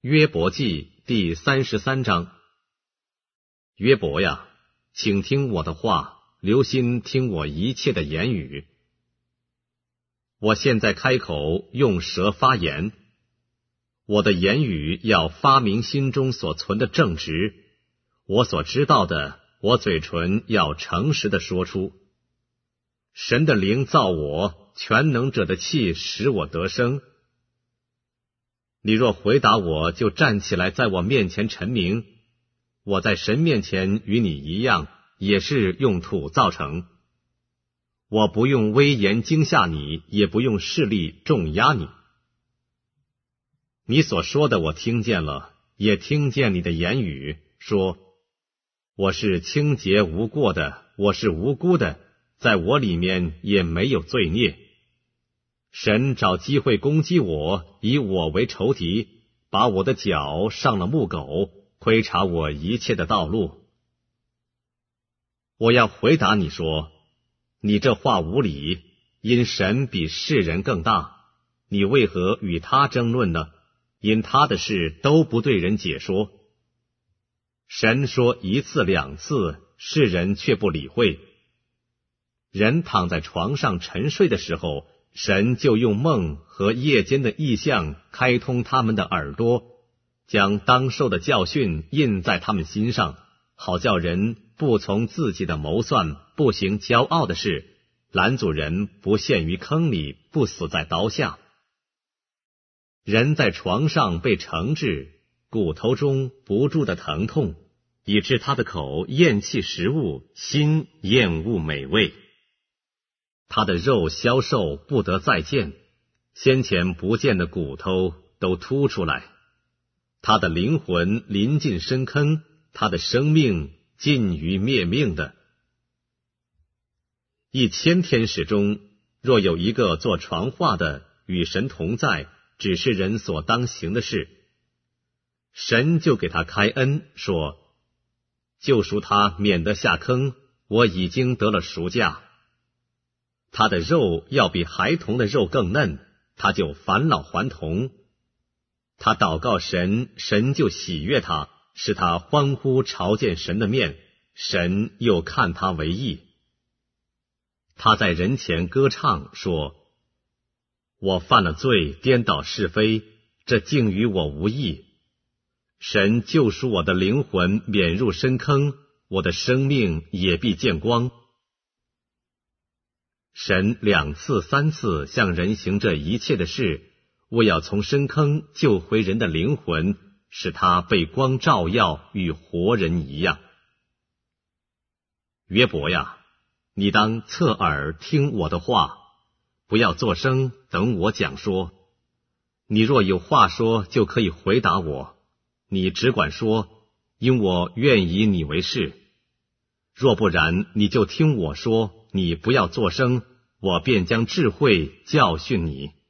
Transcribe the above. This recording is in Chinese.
约伯记第33章。约伯呀，请听我的话，留心听我一切的言语。我现在开口，用舌发言，我的言语要发明心中所存的正直，我所知道的，我嘴唇要诚实的说出。神的灵造我，全能者的气使我得生。你若回答我，就站起来在我面前陈明。我在神面前与你一样，也是用土造成。我不用威严惊吓你，也不用势力重压你。你所说的我听见了，也听见你的言语，说我是清洁无过的，我是无辜的，在我里面也没有罪孽。神找机会攻击我，以我为仇敌，把我的脚上了木狗，窥察我一切的道路。我要回答你说，你这话无理，因神比世人更大，你为何与他争论呢？因他的事都不对人解说。神说一次两次，世人却不理会。人躺在床上沉睡的时候，神就用梦和夜间的异象开通他们的耳朵，将当受的教训印在他们心上，好叫人不从自己的谋算，不行骄傲的事，拦阻人不陷于坑里，不死在刀下。人在床上被惩治，骨头中不住的疼痛，以致他的口厌弃食物，心厌恶美味。他的肉消瘦不得再见，先前不见的骨头都凸出来。他的灵魂临近深坑，他的生命近于灭命的。1000天使中，若有一个做传话的与神同在，只是人所当行的事，神就给他开恩，说救赎他免得下坑，我已经得了赎价。他的肉要比孩童的肉更嫩，他就返老还童。他祷告神，神就喜悦他，使他欢呼朝见神的面，神又看他为义。他在人前歌唱，说我犯了罪，颠倒是非，这竟与我无益。神救赎我的灵魂免入深坑，我的生命也必见光。神2次3次向人行这一切的事，为要从深坑救回人的灵魂，使他被光照耀，与活人一样。约伯呀，你当侧耳听我的话，不要作声等我讲说。你若有话说，就可以回答我，你只管说，因我愿以你为是。若不然，你就听我说，你不要作声，我便将智慧教训你。